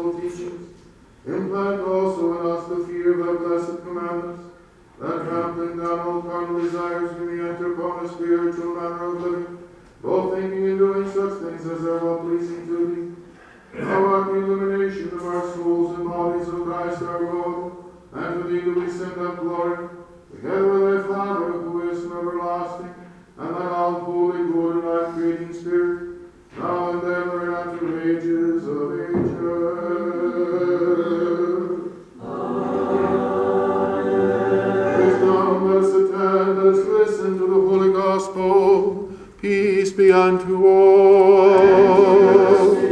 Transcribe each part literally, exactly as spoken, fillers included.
gospel teachings. Implant also in us the fear of thy blessed commandments, that trampling down all carnal desires we may enter upon a spiritual manner of living, both thinking and doing such things as are well pleasing to thee. Thou art the illumination of our souls and bodies, O Christ our Lord, and to thee do we send up glory, together with thy Father, who is from everlasting, and thy all holy, good, and life-creating Spirit, now and ever and unto ages of ages. Amen. Praise God, let us attend, let us listen to the Holy Gospel. Peace be unto all.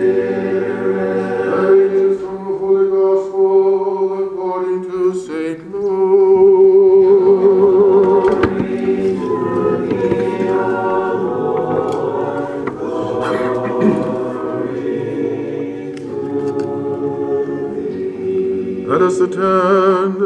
Readings from the Holy Gospel according to Saint Luke. Glory to thee, O Lord. Glory to thee. Let us attend.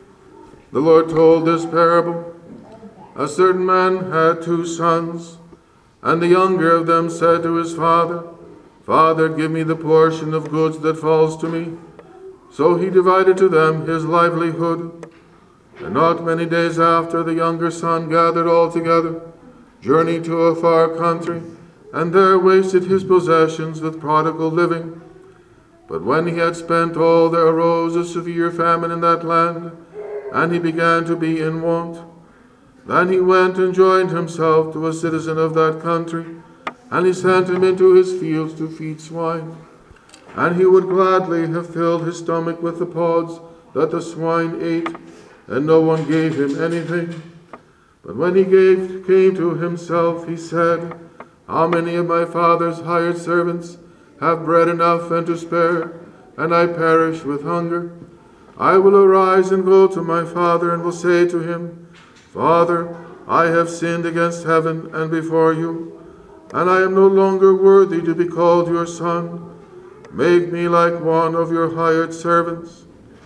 The Lord told this parable. A certain man had two sons, and the younger of them said to his father, Father, give me the portion of goods that falls to me. So he divided to them his livelihood. And not many days after, the younger son gathered all together, journeyed to a far country, and there wasted his possessions with prodigal living. But when he had spent all, there arose a severe famine in that land, and he began to be in want. Then he went and joined himself to a citizen of that country, and he sent him into his fields to feed swine. And he would gladly have filled his stomach with the pods that the swine ate, and no one gave him anything. But when he gave, came to himself, he said, How many of my father's hired servants have bread enough and to spare, and I perish with hunger? I will arise and go to my father, and will say to him, Father, I have sinned against heaven and before you, and I am no longer worthy to be called your son. Make me like one of your hired servants.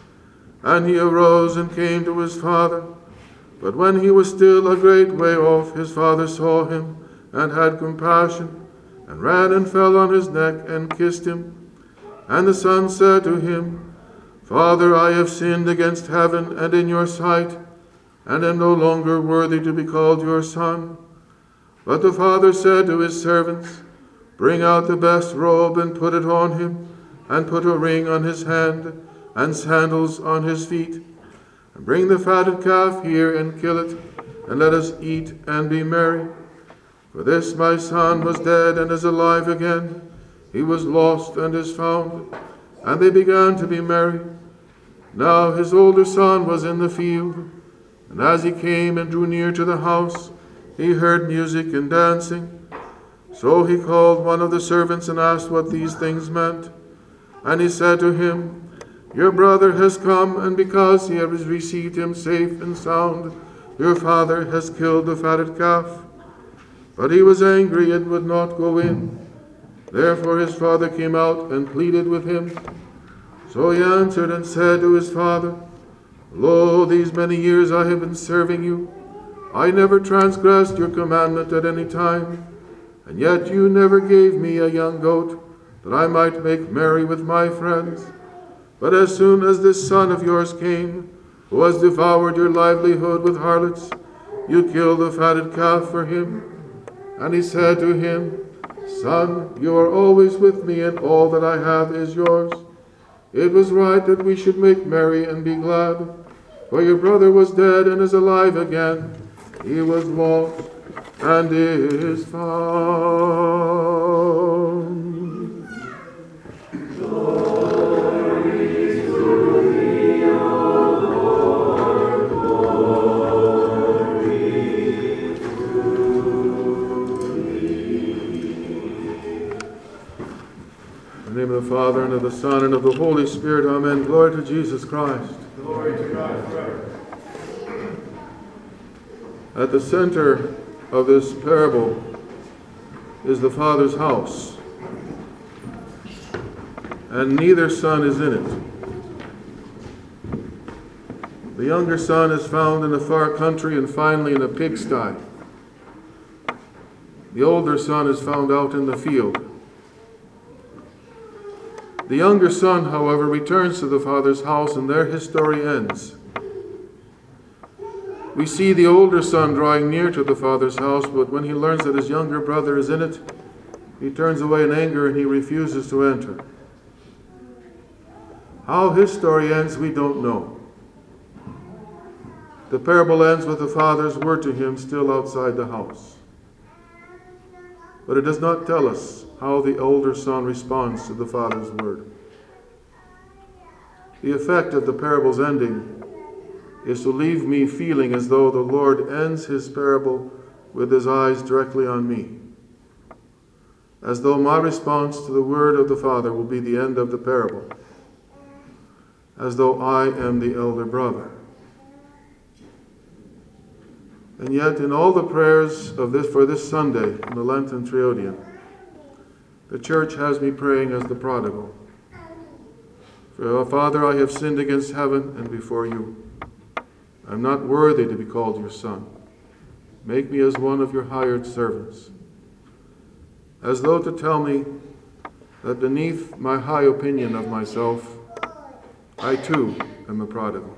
And he arose and came to his father. But when he was still a great way off, his father saw him and had compassion, and ran and fell on his neck and kissed him. And the son said to him, Father, I have sinned against heaven and in your sight, and am no longer worthy to be called your son. But the father said to his servants, Bring out the best robe and put it on him, and put a ring on his hand, and sandals on his feet. And bring the fatted calf here and kill it, and let us eat and be merry. For this my son was dead and is alive again. He was lost and is found. And they began to be merry. Now his older son was in the field. And as he came and drew near to the house, he heard music and dancing. So he called one of the servants and asked what these things meant. And he said to him, Your brother has come, and because he has received him safe and sound, your father has killed the fatted calf. But he was angry and would not go in. Therefore his father came out and pleaded with him. So he answered and said to his father, Lo, these many years I have been serving you. I never transgressed your commandment at any time, and yet you never gave me a young goat, that I might make merry with my friends. But as soon as this son of yours came, who has devoured your livelihood with harlots, you killed the fatted calf for him. And he said to him, Son, you are always with me, and all that I have is yours. It was right that we should make merry and be glad. For your brother was dead and is alive again. He was lost and is found. Glory to thee, O Lord. Glory to thee. In the name of the Father, and of the Son, and of the Holy Spirit. Amen. Glory to Jesus Christ. Glory to God forever. At the center of this parable is the Father's house, and neither son is in it. The younger son is found in a far country and finally in a pigsty. The older son is found out in the field. The younger son, however, returns to the father's house, and there his story ends. We see the older son drawing near to the father's house, but when he learns that his younger brother is in it, he turns away in anger and he refuses to enter. How his story ends, we don't know. The parable ends with the father's word to him still outside the house. But it does not tell us how the older son responds to the father's word. The effect of the parable's ending is to leave me feeling as though the Lord ends his parable with his eyes directly on me, as though my response to the word of the Father will be the end of the parable, as though I am the elder brother. And yet, in all the prayers of this for this Sunday, in the Lenten Triodion, the Church has me praying as the prodigal. For, Father, I have sinned against heaven and before you. I am not worthy to be called your son. Make me as one of your hired servants. As though to tell me that beneath my high opinion of myself, I too am a prodigal.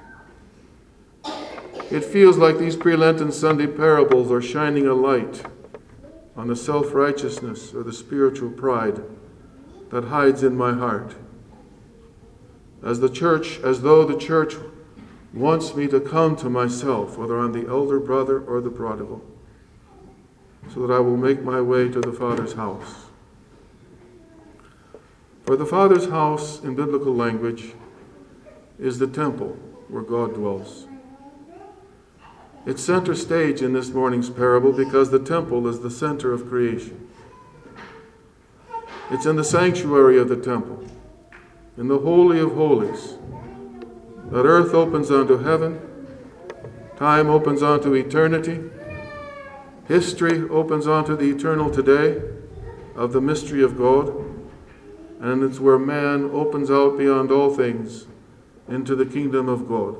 It feels like these pre-Lenten Sunday parables are shining a light on the self-righteousness or the spiritual pride that hides in my heart. As the church, as though the church wants me to come to myself, whether I'm the elder brother or the prodigal, so that I will make my way to the Father's house. For the Father's house, in biblical language, is the temple where God dwells. It's center stage in this morning's parable because the temple is the center of creation. It's in the sanctuary of the temple, in the Holy of Holies, that earth opens onto heaven, time opens onto eternity, history opens onto the eternal today of the mystery of God, and it's where man opens out beyond all things into the kingdom of God.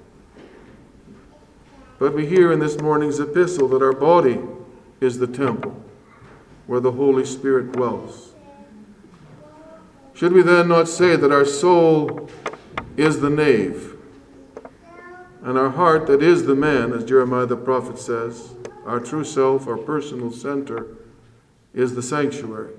But we hear in this morning's epistle that our body is the temple where the Holy Spirit dwells. Should we then not say that our soul is the nave, and our heart that is the man, as Jeremiah the prophet says, our true self, our personal center, is the sanctuary?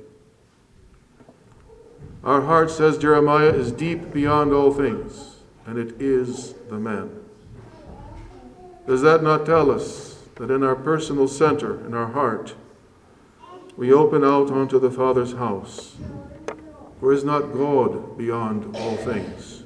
Our heart, says Jeremiah, is deep beyond all things, and it is the man. Does that not tell us that in our personal center, in our heart, we open out onto the Father's house? For is not God beyond all things?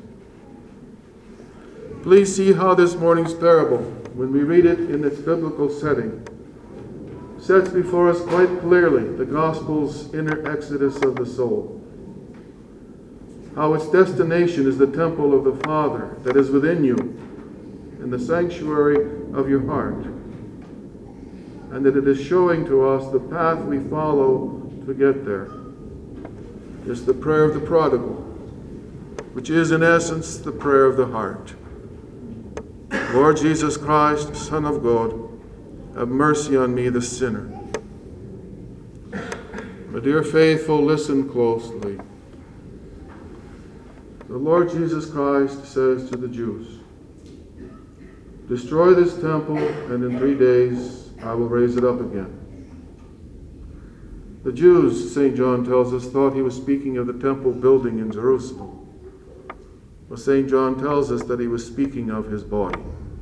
Please see how this morning's parable, when we read it in its biblical setting, sets before us quite clearly the gospel's inner exodus of the soul. How its destination is the temple of the Father that is within you, in the sanctuary of your heart, and that it is showing to us the path we follow to get there. It's the prayer of the prodigal, which is in essence the prayer of the heart. Lord Jesus Christ, Son of God, have mercy on me, the sinner. My dear faithful, listen closely. The Lord Jesus Christ says to the Jews, destroy this temple, and in three days I will raise it up again. The Jews, Saint John tells us, thought he was speaking of the temple building in Jerusalem. But Saint John tells us that he was speaking of his body.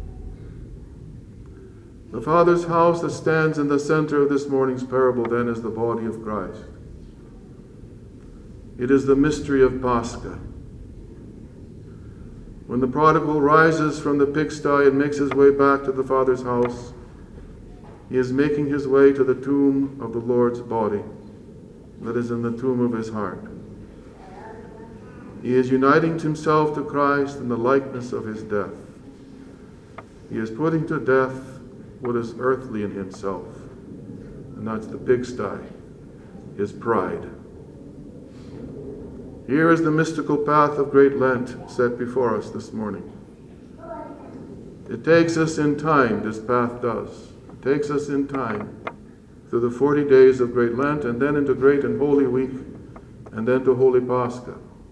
The Father's house that stands in the center of this morning's parable then is the body of Christ. It is the mystery of Pascha. When the prodigal rises from the pigsty and makes his way back to the Father's house, he is making his way to the tomb of the Lord's body that is in the tomb of his heart. He is uniting himself to Christ in the likeness of his death. He is putting to death what is earthly in himself, and that's the pigsty, his pride. Here is the mystical path of Great Lent set before us this morning. It takes us in time, this path does. It takes us in time through the forty days of Great Lent, and then into Great and Holy Week, and then to Holy Pascha.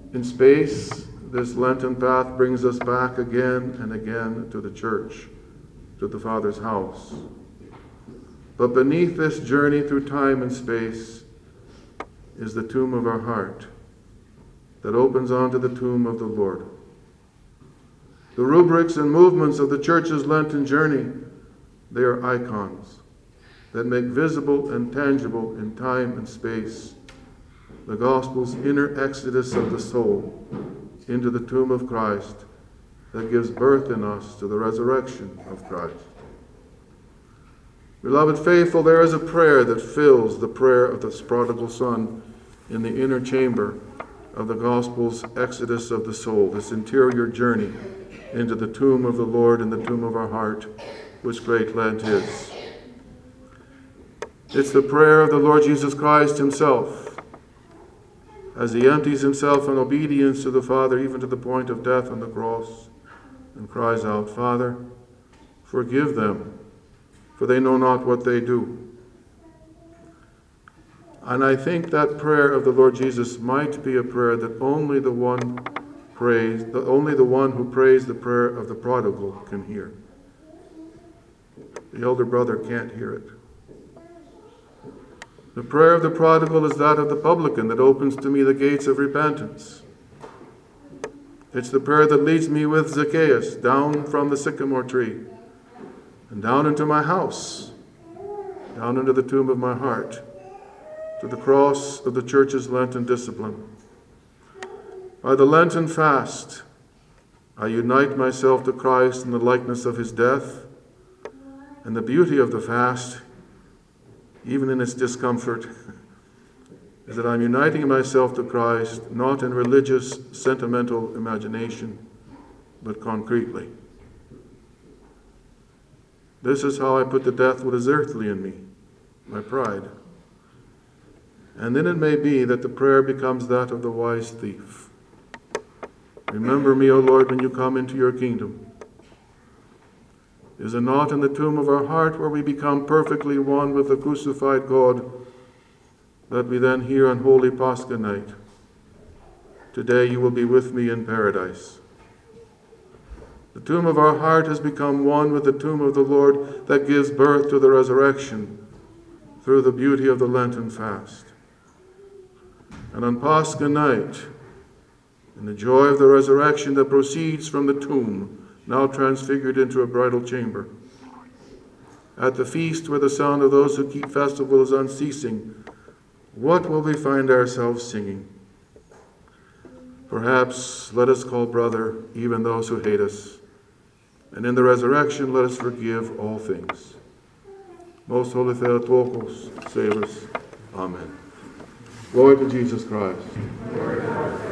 In space, this Lenten path brings us back again and again to the church, to the Father's house. But beneath this journey through time and space is the tomb of our heart that opens onto the tomb of the Lord. The rubrics and movements of the church's Lenten journey, they are icons that make visible and tangible in time and space the gospel's inner exodus of the soul into the tomb of Christ that gives birth in us to the resurrection of Christ. Beloved faithful, there is a prayer that fills the prayer of the prodigal son in the inner chamber of the gospel's exodus of the soul, this interior journey into the tomb of the Lord and the tomb of our heart, which Great Lent is. It's the prayer of the Lord Jesus Christ himself, as he empties himself in obedience to the Father, even to the point of death on the cross, and cries out, Father, forgive them, for they know not what they do. And I think that prayer of the Lord Jesus might be a prayer that only the one prays, the, only the one who prays the prayer of the prodigal can hear. The elder brother can't hear it. The prayer of the prodigal is that of the publican that opens to me the gates of repentance. It's the prayer that leads me with Zacchaeus down from the sycamore tree and down into my house, down into the tomb of my heart, to the cross of the church's Lenten discipline. By the Lenten fast, I unite myself to Christ in the likeness of his death, and the beauty of the fast, even in its discomfort, is that I'm uniting myself to Christ not in religious, sentimental imagination, but concretely. This is how I put to death what is earthly in me, my pride. And then it may be that the prayer becomes that of the wise thief. Remember me, O Lord, when you come into your kingdom. Is it not in the tomb of our heart where we become perfectly one with the crucified God that we then hear on Holy Pascha night? Today you will be with me in paradise. The tomb of our heart has become one with the tomb of the Lord that gives birth to the resurrection through the beauty of the Lenten fast. And on Pascha night, in the joy of the resurrection that proceeds from the tomb, now transfigured into a bridal chamber, at the feast where the sound of those who keep festival is unceasing, what will we find ourselves singing? Perhaps let us call brother even those who hate us, and in the resurrection let us forgive all things. Most Holy Theotokos, save us. Amen. Glory to Jesus Christ.